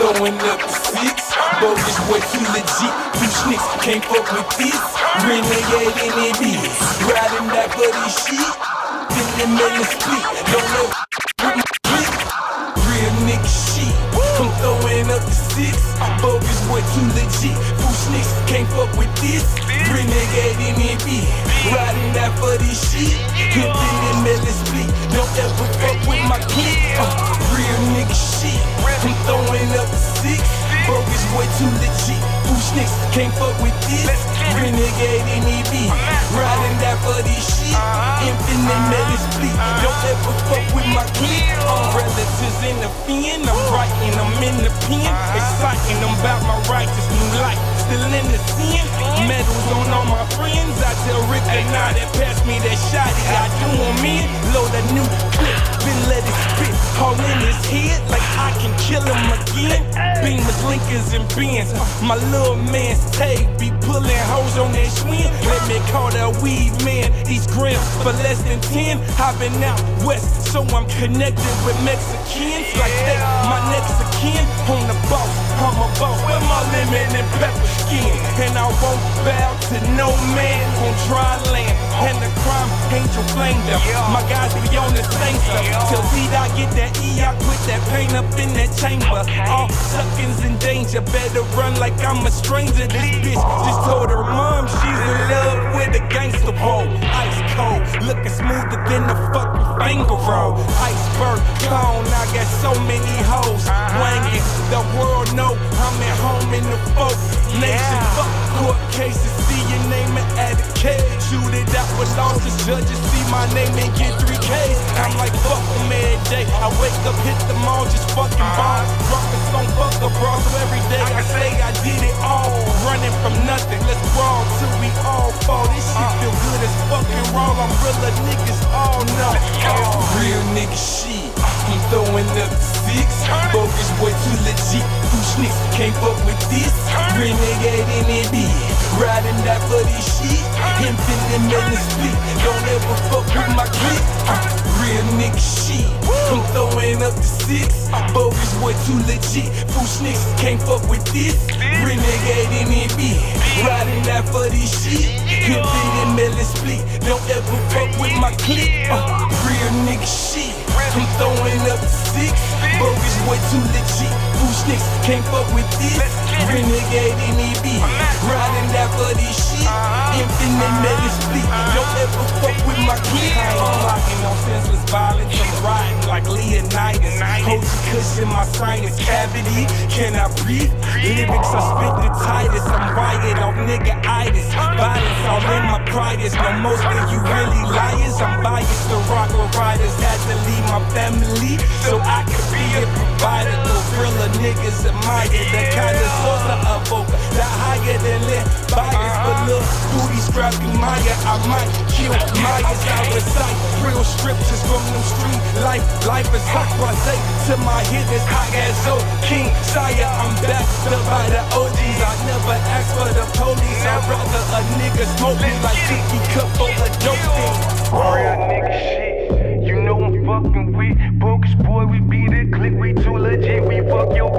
throwing up the six. Bogus way too legit. Two snicks can't fuck with this. Renegade in it is. Riding that buddy shit. Feeling melon split. Don't let with my click. Real nigga shit. I'm throwing up the six. Bogus way too legit. Two snicks can't fuck with this. Renegade in it is. Riding that buddy shit. Feeling melon split. Don't ever fuck with my click. Real nigga shit. I'm throwing up the six. Bogus way too legit. Who snicks can't fuck with this? Renegade in EB. Riding that buddy shit. Infinite melon split. Don't ever fuck with my clique. Relatives in the fin. I'm writing, I'm in the pen. Exciting, I'm about my righteous new life. Still in the sin. Medals on all my friends. I tell Rick and now that pass me that shotty. I do on me. Load a new clip. Been let it spit. All in his head like I can kill him again. Beamers, Lincolns, and Benz. My little man's tape be pulling hoes on that swing. Let me call that weed man. Each gram for less than 10. I've been out west, so I'm connected with Mexicans like that. My next of kin on the boss. I'm a boss with my lemon and pepper skin. And I won't bow to no man on dry land. And the crime angel flamed them. My guys be on the same stuff. Till I get that E, I quit that pain up in that chamber. All suckins in danger. Better run like I'm a stranger. This bitch just told her mom she's in love with a gangster boy. Ice cold, looking smoother than the fucking finger roll. Iceberg cone, I got so many hoes. Wanging, the world know I'm at home in the folk nation. Fuck court cases, see your name and add a K. Shoot it out with losses, judges see my name and get 3Ks. I'm like fuck them every day. I wake up, hit the mall, just fucking bombs. Rock a song, fuck a bra, so every day I say I did it all. Running from nothing, let's brawl till we all fall. This shit feel good as fucking raw. I'm realer niggas all know. Real nigga shit. I'm throwing up the six. Bogus way too legit. Two snicks can't fuck with this. Renegade in it is. Riding that buddy shit. Infinite melon split. Don't ever fuck with my clique. Real nigga shit. I'm throwing up the six. Bogus way too legit. Two snicks can't fuck with this. Renegade in it is. Riding that buddy shit. Infinite melon split. Don't ever fuck with my clique. Real nigga shit. I'm throwing up the six. Bogus way too legit. Two snicks can't fuck with this. Renegade in EB. Riding that buddy shit. Infinite melon split. Don't ever fuck with my clique. I ain't blocking no senseless violence. I'm riding like Leonidas. Hold your cushion, my sinus cavity. Can I breathe? Lyrics I spit the tightest. I'm wired off nigga-itis. Violence all in my prides. No, most of you really liars. I'm biased. The rock riders had to leave my family so I could be a provider. The thriller niggas admire the kind of source I evoke. The higher than lit bias. But look, booty strapping Maya. I might kill Myers. I recite real scriptures from them street life. Life is hot, say to my hitters. I as old King Sire. I'm backed up by the OGs. I never ask for the police. I'd rather a nigga smoke me like Tiki Cup or a dope thing. Real nigga shit. You know I'm fucking with Bogus boy, we beat it, click, we too legit, we fuck your